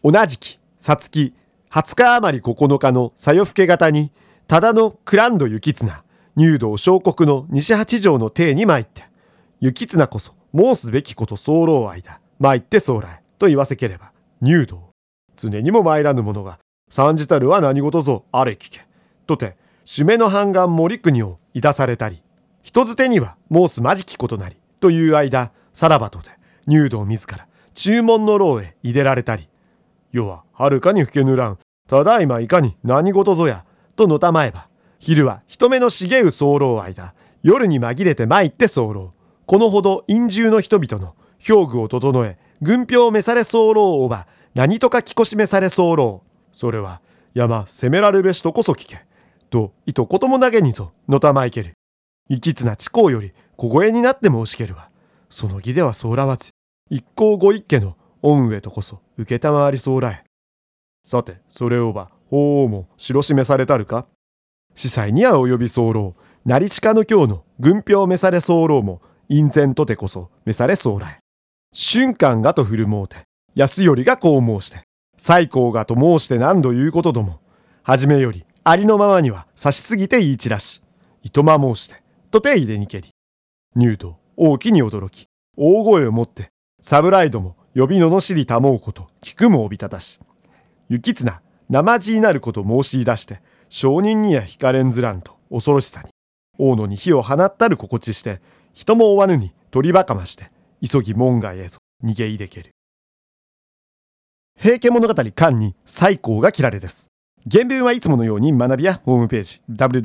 同じき、さつき、20日余り9日のさよふけ方に、ただのクランド行綱、入道小国の西八条の邸に参って、行綱こそ申すべきこと候愛だ、参って候来、と言わせければ、入道。常にも参らぬ者が、参じたるは何事ぞあれ聞け。とて、締めの半願森国をいたされたり、人づてには申すまじきことなり、という間、さらばとて、入道自ら、注文の牢へ入れられたり、世ははるかに吹けぬらん、ただいまいかに何事ぞや、とのたまえば、昼は人目の茂う候愛だ、夜に紛れて参って候。このほど陰獣の人々の表具を整え、軍票を召され候をば、何とか聞こしめされ候。それは、山責められべしとこそ聞け。と、いとことも投げにぞ、のたまいける。いきつな地公より小声になっても押しけるわ。その義ではそうらわず、一行ご一家の御上とこそ受けたまわりそうらえ。さて、それをば、法王も白示されたるか。司祭には及び候、成近の京の軍票召され候も、院前とてこそ召され候来。瞬間がと振る舞うて、安よりがこう申して、最高がと申して何度言うことども、はじめよりありのままには差しすぎて言い散らし、いとま申して、とて入れにけり。入道、大きに驚き、大声をもって、侍ども、呼び罵りたもうこと、聞くもおびただし。行綱、生地になること申し出して、証人には惹かれんずらんと、恐ろしさに、大野に火を放ったる心地して、人も追わぬに鳥ばかまして、急ぎ門外へぞ、逃げいでける。平家物語巻に最高が切られです。原文はいつものように学びやホームページ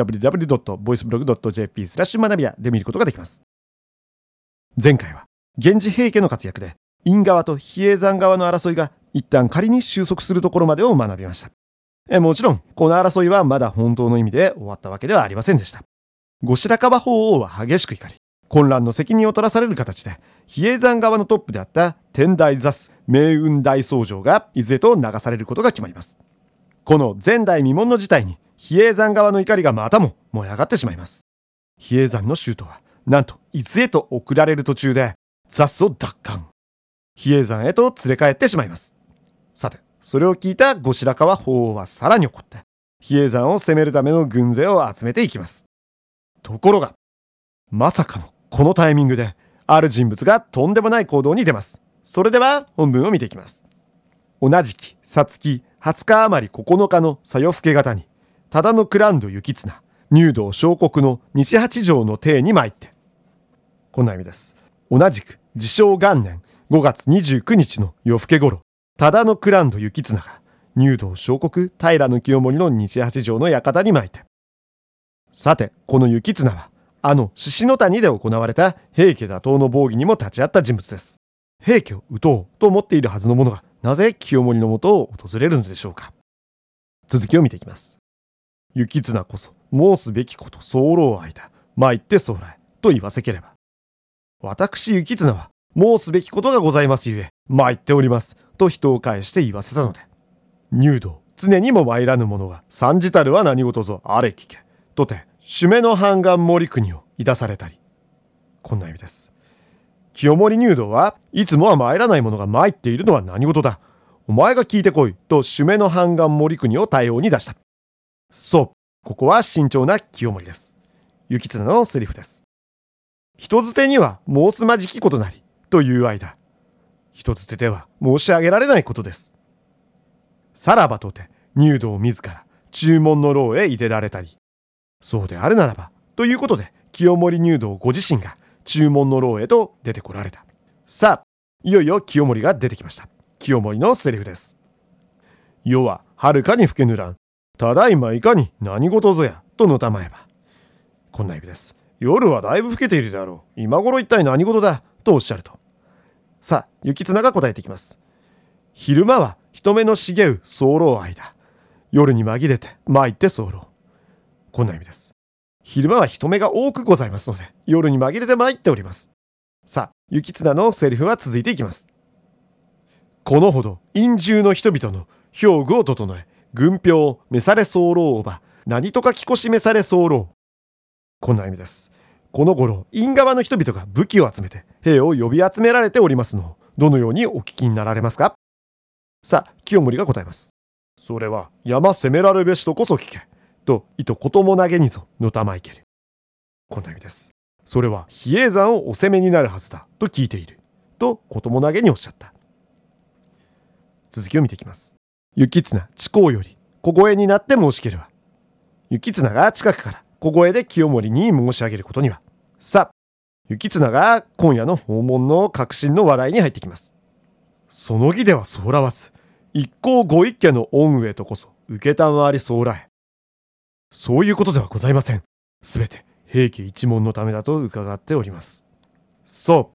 www.voiceblog.jp/学びやで見ることができます。前回は源氏平家の活躍で院側と比叡山側の争いが一旦仮に収束するところまでを学びました。もちろんこの争いはまだ本当の意味で終わったわけではありませんでした。後白河法皇は激しく怒り、混乱の責任を取らされる形で比叡山側のトップであった天台座主明雲大僧正が伊豆へと流されることが決まります。この前代未聞の事態に比叡山側の怒りがまたも燃え上がってしまいます。比叡山の州都はなんと伊豆へと送られる途中で座主を奪還。比叡山へと連れ帰ってしまいます。さて、それを聞いた後白河法皇はさらに怒って比叡山を攻めるための軍勢を集めていきます。ところが、まさかのこのタイミングである人物がとんでもない行動に出ます。それでは本文を見ていきます。同じきさつき20日余り9日のさよふけ方に、ただのクランド行綱、入道小国の西八条の邸に参って。こんな意味です。同じく治承元年5月29日の夜更け頃、ただのクランド行綱が入道小国平清盛の西八条の館に参って。さて、この行綱は獅子の谷で行われた平家打倒の防御にも立ち会った人物です。平家を討とうと思っているはずの者が、なぜ清盛のもとを訪れるのでしょうか。続きを見ていきます。行綱こそ申すべきこと候愛だ、参って候来と言わせければ、私行綱は申すべきことがございますゆえ参っておりますと人を返して言わせたので、入道常にも参らぬ者が参じたるは何事ぞあれ聞けとて締めの半願森国をいたされたり。こんな意味です。清盛入道はいつもは参らない者が参っているのは何事だ、お前が聞いてこいと締めの半願森国を対応に出した。そう、ここは慎重な清盛です。行綱のセリフです。人づてには申すまじきことなりという間、人づてでは申し上げられないことです。さらばとて入道自ら注文の牢へ入れられたり、そうであるならばということで清盛入道ご自身が注文の牢へと出てこられた。さあ、いよいよ清盛が出てきました。清盛のセリフです。世ははるかに吹けぬらん、ただいまいかに何事ぞやとのたまえば。こんな意味です。夜はだいぶ更けているであろう、今頃一体何事だとおっしゃると。さあ、行綱が答えていきます。昼間は人目の茂う候愛だ、夜に紛れて参って候。こんな意味です。昼間は人目が多くございますので、夜に紛れて参っております。さあ、行綱のセリフは続いていきます。このほど陰獣の人々の表具を整え、軍票を召され候をば、何とか聞こし召され候。こんな意味です。この頃、院側の人々が武器を集めて兵を呼び集められておりますのを、どのようにお聞きになられますか。 さあ、清盛が答えます。それは山攻められべしとこそ聞け。と、いとことも投げにぞのたまいける。こんな意味です。それは比叡山をお攻めになるはずだと聞いている。と、ことも投げにおっしゃった。続きを見ていきます。行綱地公より小声になって申しけるわ。行綱が近くから小声で清盛に申し上げることには。さあ、行綱が今夜の訪問の革新の話題に入ってきます。その儀ではそうらわず、一向ご一家の御上とこそ受けたまわりそうらえ。そういうことではございません。すべて平家一門のためだと伺っております。そう、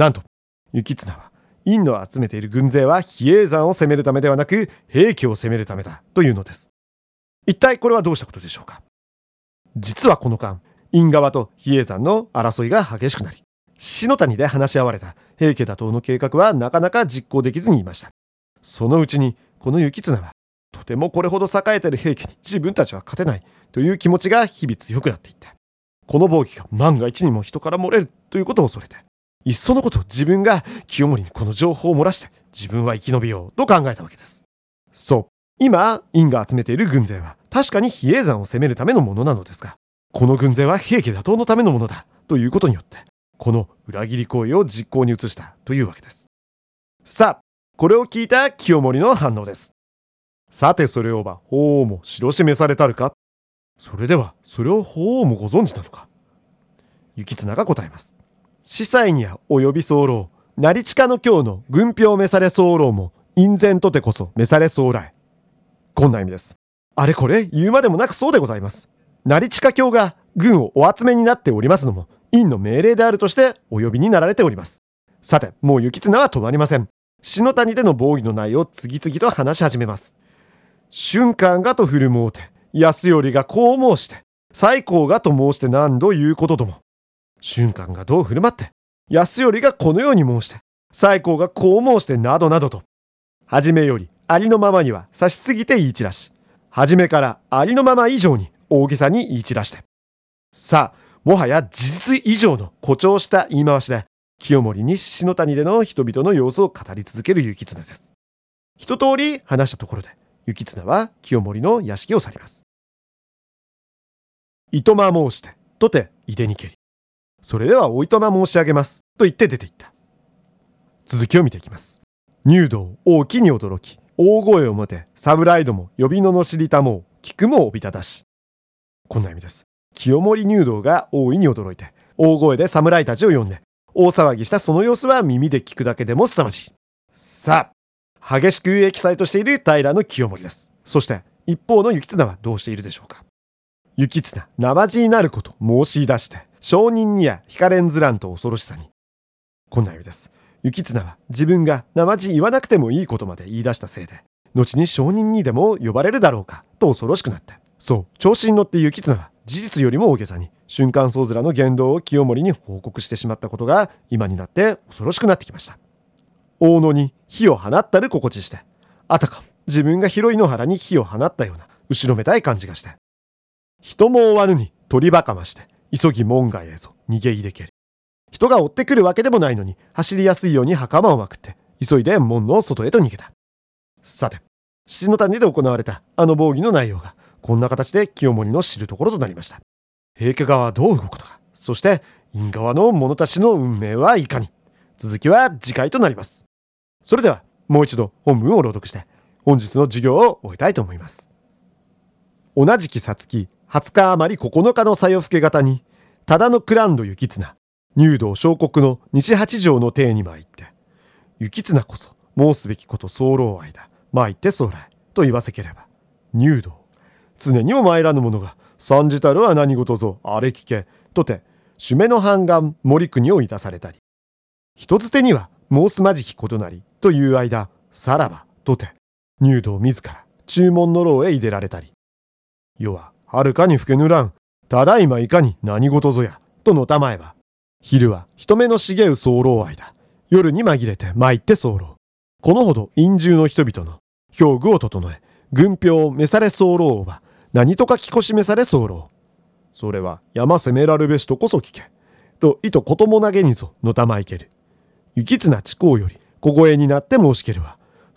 なんと行綱は院の集めている軍勢は比叡山を攻めるためではなく平家を攻めるためだというのです。一体これはどうしたことでしょうか。実はこの間、院側と比叡山の争いが激しくなり、篠谷で話し合われた平家打倒の計画はなかなか実行できずにいました。そのうちにこの行綱はとてもこれほど栄えている平家に自分たちは勝てないという気持ちが日々強くなっていって、この暴挙が万が一にも人から漏れるということを恐れて、いっそのこと自分が清盛にこの情報を漏らして自分は生き延びようと考えたわけです。そう、今院が集めている軍勢は確かに比叡山を攻めるためのものなのですが、この軍勢は平家打倒のためのものだということによって、この裏切り行為を実行に移したというわけです。さあ、これを聞いた清盛の反応です。さてそれをば法皇も知示されたるか。それではそれを法皇もご存知なのか。行綱が答えます。司祭には及び候、成近の京の軍票召され候も院前とてこそ召され候来。こんな意味です。あれこれ言うまでもなくそうでございます。成近京が軍をお集めになっておりますのも院の命令であるとしてお呼びになられております。さて、もう行綱は止まりません。篠谷での防御の内容を次々と話し始めます。瞬間がと振る舞うて、安頼がこう申して、西光がと申して何度言うこととも。瞬間がどう振る舞って、安頼がこのように申して、西光がこう申してなどなどと。はじめよりありのままには差しすぎて言い散らし、はじめからありのまま以上に大げさに言い散らして。さあ、もはや事実以上の誇張した言い回しで、清盛に篠谷での人々の様子を語り続ける行綱です。一通り話したところで、行綱は清盛の屋敷を去ります。いとま申してとていでにけり、それではおいとま申し上げますと言って出て行った。続きを見ていきます。入道大きに驚き、大声をもて侍ども呼びののしりたもう聞くもおびただし。こんな意味です。清盛入道が大いに驚いて大声で侍たちを呼んで大騒ぎしたその様子は耳で聞くだけでも凄まじい。さあ、激しくエキサイトしている平清盛です。そして一方の行綱はどうしているでしょうか。行綱なまじになること申し出して証人には惹かれんずらんと恐ろしさに。こんな意味です。行綱は自分がなまじ言わなくてもいいことまで言い出したせいで、後に証人にでも呼ばれるだろうかと恐ろしくなって、そう調子に乗って行綱は事実よりも大げさに瞬間僧面の言動を清盛に報告してしまったことが今になって恐ろしくなってきました。大野に火を放ったる心地して、あたかも自分が広い野原に火を放ったような後ろめたい感じがして、人も追わぬに鳥ばかまして急ぎ門外へぞ逃げ入れける。人が追ってくるわけでもないのに走りやすいように袴をまくって急いで門の外へと逃げた。さて、篠谷で行われたあの防御の内容がこんな形で清盛の知るところとなりました。平家側はどう動くのか、そして院側の者たちの運命はいかに。続きは次回となります。それではもう一度本文を朗読して本日の授業を終えたいと思います。同じきさつき20日余り9日のさよふけ方に、忠のクランド行綱入道小国の西八条の邸に参って、行綱こそ申すべきこと候愛だ、参って候来と言わせければ、入道常にも参らぬ者が参じたるは何事ぞあれ聞けとて主目の判官森国をいたされたり、人づてには申すまじきことなりという間さらばとて入道自ら注文の牢へ入れられたり、世ははるかにふけぬらん、ただいまいかに何事ぞやとのたまえば、昼は人目の茂う候愛だ、夜に紛れて参って候。このほど陰中の人々の表具を整え、軍票を召され候をば何とかきこし召され候。それは山攻めらるべしとこそ聞けといとことも投げにぞのたまいける。行綱地公より小声になって申しけるは、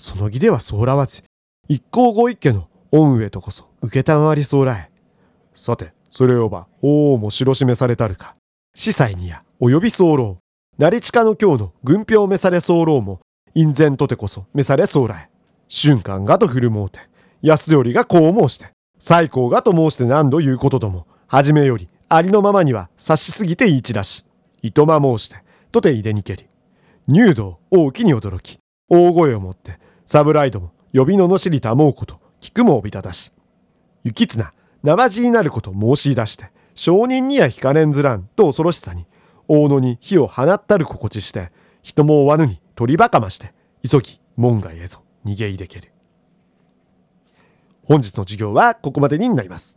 その儀ではそうらわず、一行ご一家の御上とこそ受けたまわりそうらえ。さて、それをば、法も知ろしめされたるか。司祭にや、および候、成近の今日の軍票召され候も、院前とてこそ召されそうらえ。瞬間がと振る舞うて、安頼がこう申して、最高がと申して何度言うこととも、はじめより、ありのままには察しすぎて言い散らし、いとま申して、とていでにけり。入道大きに驚き、大声をもって、侍ども、呼びののしりたもうこと、聞くもおびただし。行綱、生地になること申し出して、証人には引かれんずらんと恐ろしさに、大野に火を放ったる心地して、人も追わぬに取りばかまして、急ぎ門外へぞ逃げいでける。本日の授業はここまでになります。